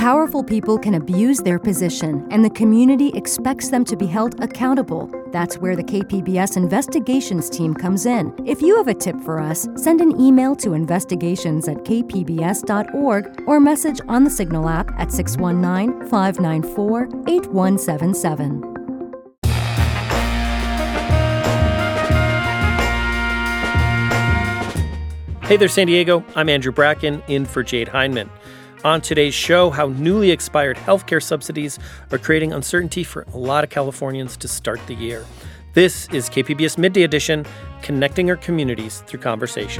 Powerful people can abuse their position, and the community expects them to be held accountable. That's where the KPBS investigations team comes in. If you have a tip for us, send an email to investigations@kpbs.org or message on the Signal app at 619-594-8177. Hey there, San Diego. I'm Andrew Bracken, in for Jade Hindman. On today's show, how newly expired healthcare subsidies are creating uncertainty for a lot of Californians to start the year. This is KPBS Midday Edition, connecting our communities through conversation.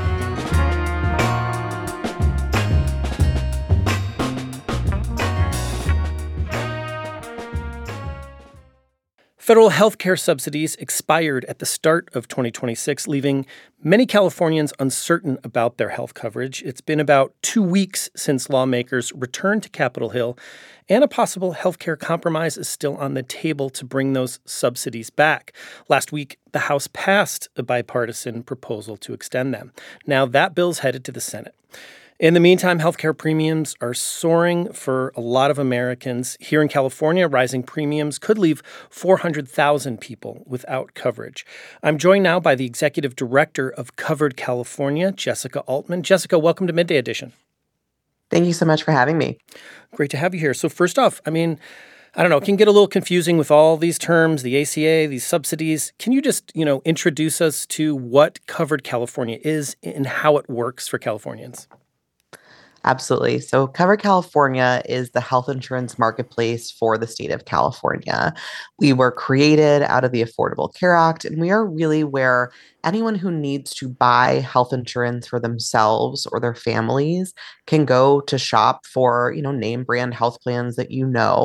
Federal health care subsidies expired at the start of 2026, leaving many Californians uncertain about their health coverage. It's been about 2 weeks since lawmakers returned to Capitol Hill, and a possible health care compromise is still on the table to bring those subsidies back. Last week, the House passed a bipartisan proposal to extend them. Now that bill's headed to the Senate. In the meantime, healthcare premiums are soaring for a lot of Americans. Here in California, rising premiums could leave 400,000 people without coverage. I'm joined now by the executive director of Covered California, Jessica Altman. Jessica, welcome to Midday Edition. Thank you so much for having me. Great to have you here. So first off, I don't know, it can get a little confusing with all these terms, the ACA, these subsidies. Can you just, introduce us to what Covered California is and how it works for Californians? Absolutely. So Covered California is the health insurance marketplace for the state of California. We were created out of the Affordable Care Act, and we are really where anyone who needs to buy health insurance for themselves or their families can go to shop for, name brand health plans that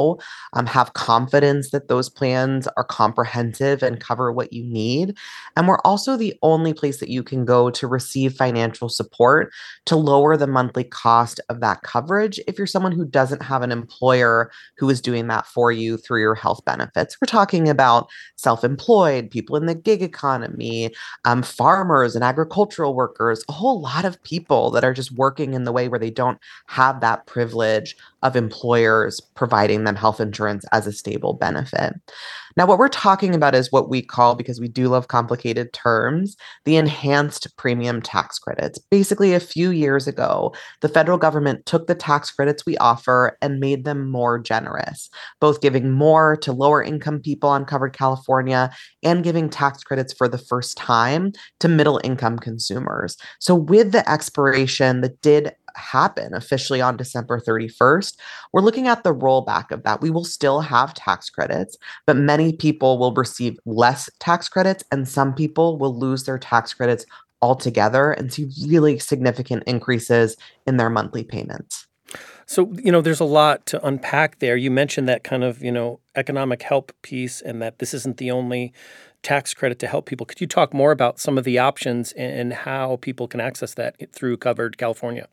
have confidence that those plans are comprehensive and cover what you need. And we're also the only place that you can go to receive financial support to lower the monthly cost of that coverage if you're someone who doesn't have an employer who is doing that for you through your health benefits. We're talking about self-employed, people in the gig economy, farmers and agricultural workers, a whole lot of people that are just working in the way where they don't have that privilege of employers providing them health insurance as a stable benefit. Now, what we're talking about is what we call, because we do love complicated terms, the enhanced premium tax credits. Basically, a few years ago, the federal government took the tax credits we offer and made them more generous, both giving more to lower income people on Covered California and giving tax credits for the first time to middle income consumers. So with the expiration that did happen officially on December 31st, we're looking at the rollback of that. We will still have tax credits, but many people will receive less tax credits, and some people will lose their tax credits altogether and see really significant increases in their monthly payments. So, there's a lot to unpack there. You mentioned that kind of, economic help piece and that this isn't the only tax credit to help people. Could you talk more about some of the options and how people can access that through Covered California?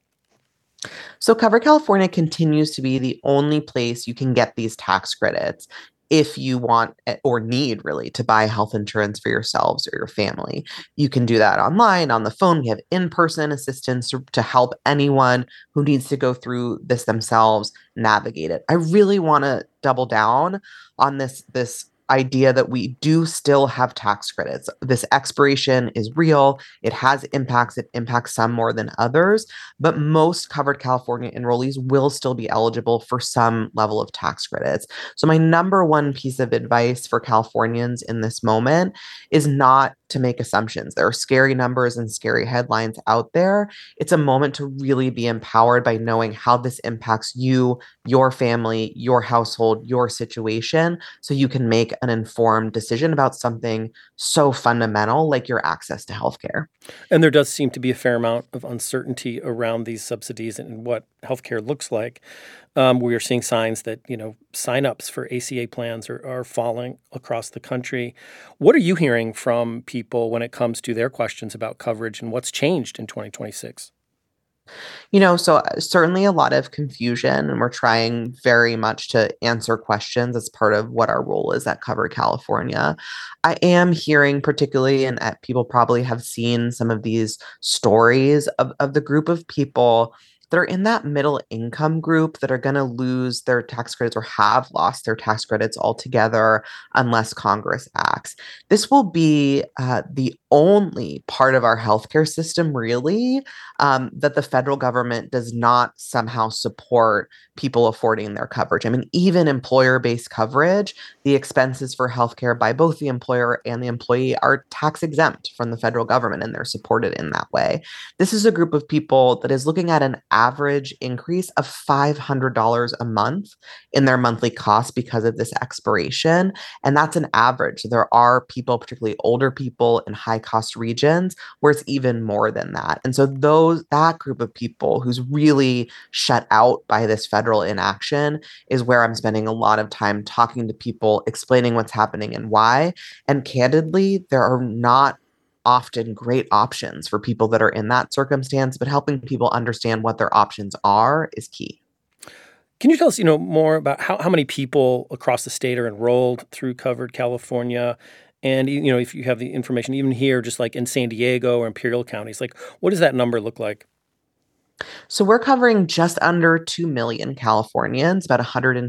So Covered California continues to be the only place you can get these tax credits if you want or need really to buy health insurance for yourselves or your family. You can do that online, on the phone. We have in-person assistance to help anyone who needs to go through this themselves navigate it. I really want to double down on this idea that we do still have tax credits. This expiration is real. It has impacts. It impacts some more than others, but most Covered California enrollees will still be eligible for some level of tax credits. So my number one piece of advice for Californians in this moment is not to make assumptions. There are scary numbers and scary headlines out there. It's a moment to really be empowered by knowing how this impacts you, your family, your household, your situation, so you can make an informed decision about something so fundamental like your access to healthcare. And there does seem to be a fair amount of uncertainty around these subsidies and what healthcare looks like. We are seeing signs that, signups for ACA plans are falling across the country. What are you hearing from people when it comes to their questions about coverage and what's changed in 2026? So certainly a lot of confusion, and we're trying very much to answer questions as part of what our role is at Covered California. I am hearing particularly, and people probably have seen some of these stories of the group of people that are in that middle income group that are going to lose their tax credits or have lost their tax credits altogether unless Congress acts. This will be the only part of our healthcare system, really, that the federal government does not somehow support people affording their coverage. I mean, even employer based coverage, the expenses for healthcare by both the employer and the employee are tax exempt from the federal government, and they're supported in that way. This is a group of people that is looking at an average increase of $500 a month in their monthly costs because of this expiration. And that's an average. There are people, particularly older people in high cost regions, where it's even more than that. And so that group of people who's really shut out by this federal inaction is where I'm spending a lot of time talking to people, explaining what's happening and why. And candidly, there are not often great options for people that are in that circumstance, but helping people understand what their options are is key. Can you tell us, more about how many people across the state are enrolled through Covered California? And, if you have the information, even here, just like in San Diego or Imperial counties, like what does that number look like? So we're covering just under 2 million Californians, about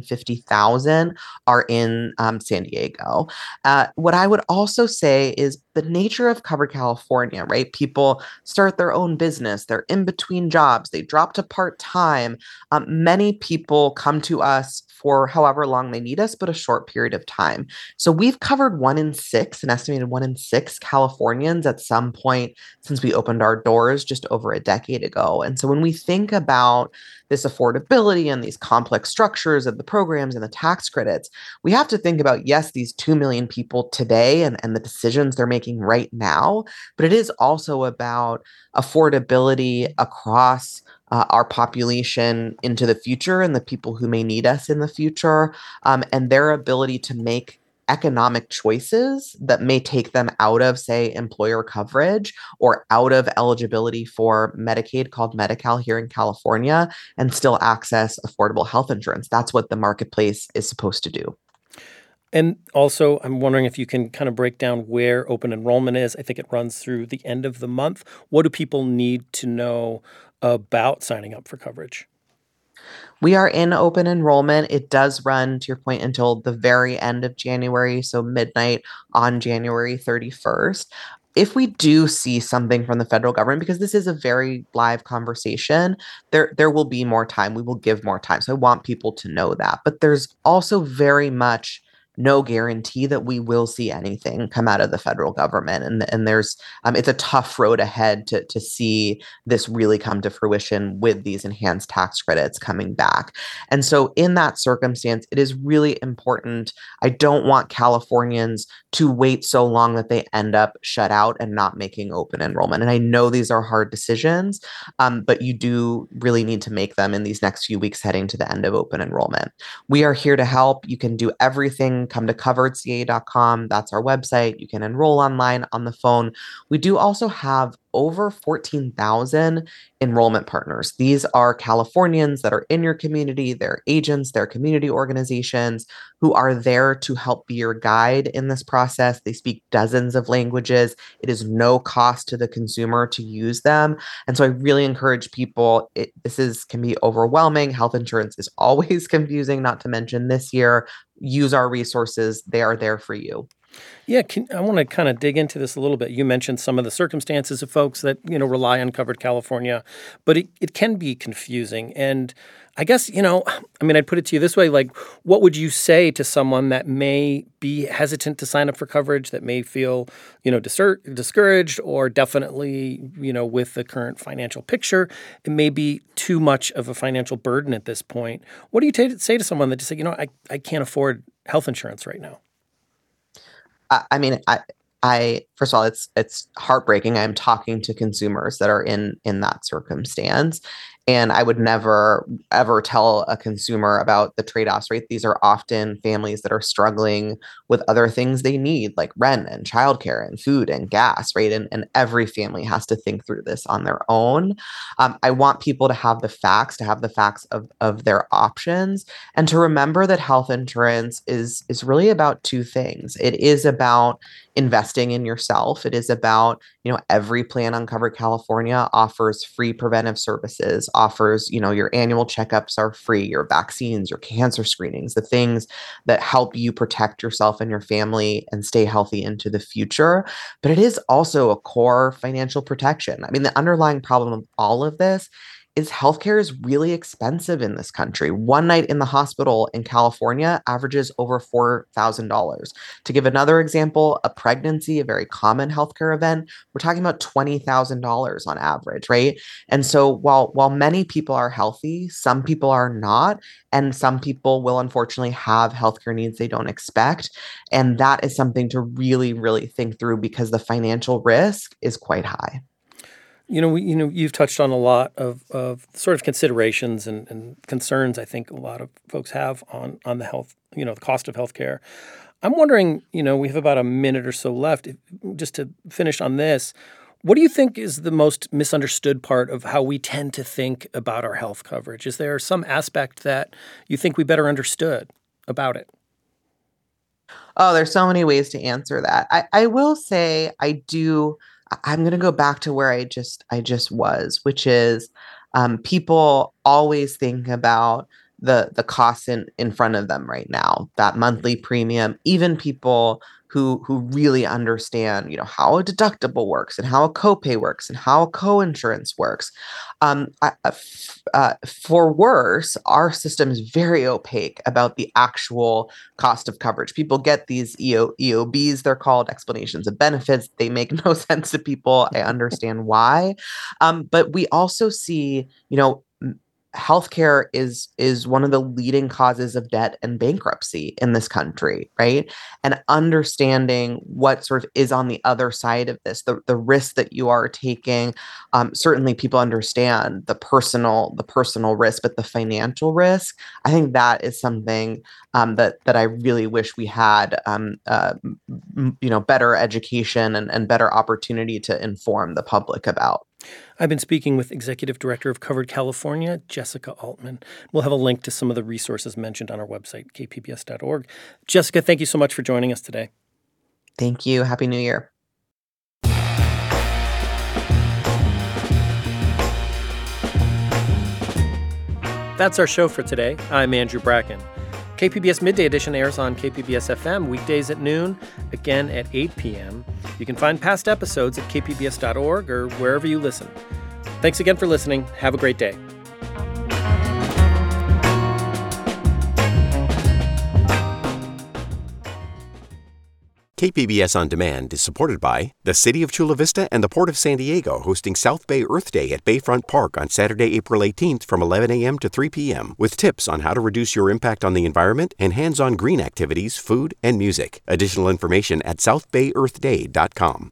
150,000 are in San Diego. What I would also say is the nature of Covered California, right? People start their own business, they're in between jobs, they drop to part time. Many people come to us for however long they need us, but a short period of time. So we've covered an estimated 1 in 6 Californians at some point since we opened our doors just over a decade ago. And so when we think about this affordability and these complex structures of the programs and the tax credits, we have to think about, yes, these 2 million people today and the decisions they're making right now, but it is also about affordability across our population into the future and the people who may need us in the future, and their ability to make economic choices that may take them out of, say, employer coverage or out of eligibility for Medicaid, called Medi-Cal here in California, and still access affordable health insurance. That's what the marketplace is supposed to do. And also, I'm wondering if you can kind of break down where open enrollment is. I think it runs through the end of the month. What do people need to know about signing up for coverage? We are in open enrollment. It does run, to your point, until the very end of January, so midnight on January 31st. If we do see something from the federal government, because this is a very live conversation, there will be more time. We will give more time. So I want people to know that. But there's also very much no guarantee that we will see anything come out of the federal government. And there's it's a tough road ahead to see this really come to fruition with these enhanced tax credits coming back. And so in that circumstance, it is really important. I don't want Californians to wait so long that they end up shut out and not making open enrollment. And I know these are hard decisions, but you do really need to make them in these next few weeks heading to the end of open enrollment. We are here to help. You can do everything. Come to coveredca.com. That's our website. You can enroll online, on the phone. We do also have over 14,000 enrollment partners. These are Californians that are in your community, they're agents, they're community organizations who are there to help be your guide in this process. They speak dozens of languages. It is no cost to the consumer to use them. And so I really encourage people, can be overwhelming. Health insurance is always confusing, not to mention this year. Use our resources. They are there for you. Yeah, I want to kind of dig into this a little bit. You mentioned some of the circumstances of folks that, rely on Covered California, but it can be confusing. And I guess, I'd put it to you this way, like, what would you say to someone that may be hesitant to sign up for coverage, that may feel, discouraged, or definitely, with the current financial picture, it may be too much of a financial burden at this point. What do you say to someone that just say, I can't afford health insurance right now? I first of all, it's heartbreaking. I'm talking to consumers that are in that circumstance, and I would never ever tell a consumer about the trade-offs, right? These are often families that are struggling with other things they need, like rent and childcare and food and gas, right? And every family has to think through this on their own. I want people to have the facts, of their options, and to remember that health insurance is really about two things. It is about investing in yourself. It is about, every plan on Covered California offers free preventive services, offers, your annual checkups are free, your vaccines, your cancer screenings, the things that help you protect yourself and your family and stay healthy into the future. But it is also a core financial protection. I mean, the underlying problem of all of this is healthcare is really expensive in this country. One night in the hospital in California averages over $4,000. To give another example, a pregnancy, a very common healthcare event, we're talking about $20,000 on average, right? And so while many people are healthy, some people are not, and some people will unfortunately have healthcare needs they don't expect. And that is something to really, really think through because the financial risk is quite high. You've touched on a lot of sort of considerations and concerns I think a lot of folks have on the health, the cost of healthcare. I'm wondering, we have about a minute or so left. Just to finish on this, what do you think is the most misunderstood part of how we tend to think about our health coverage? Is there some aspect that you think we better understood about it? Oh, there's so many ways to answer that. I will say I'm going to go back to where I just was, which is people always think about the costs in front of them right now, that monthly premium, even people who really understand, how a deductible works and how a copay works and how a co-insurance works. For worse, our system is very opaque about the actual cost of coverage. People get these EOBs, they're called explanations of benefits. They make no sense to people. I understand why. But we also see, healthcare is one of the leading causes of debt and bankruptcy in this country, right? And understanding what sort of is on the other side of this, the risk that you are taking. Certainly, people understand the personal risk, but the financial risk, I think that is something that I really wish we had, better education and better opportunity to inform the public about. I've been speaking with Executive Director of Covered California, Jessica Altman. We'll have a link to some of the resources mentioned on our website, kpbs.org. Jessica, thank you so much for joining us today. Thank you. Happy New Year. That's our show for today. I'm Andrew Bracken. KPBS Midday Edition airs on KPBS FM weekdays at noon, again at 8 p.m. You can find past episodes at kpbs.org or wherever you listen. Thanks again for listening. Have a great day. KPBS On Demand is supported by the City of Chula Vista and the Port of San Diego, hosting South Bay Earth Day at Bayfront Park on Saturday, April 18th from 11 a.m. to 3 p.m. with tips on how to reduce your impact on the environment and hands-on green activities, food, and music. Additional information at southbayearthday.com.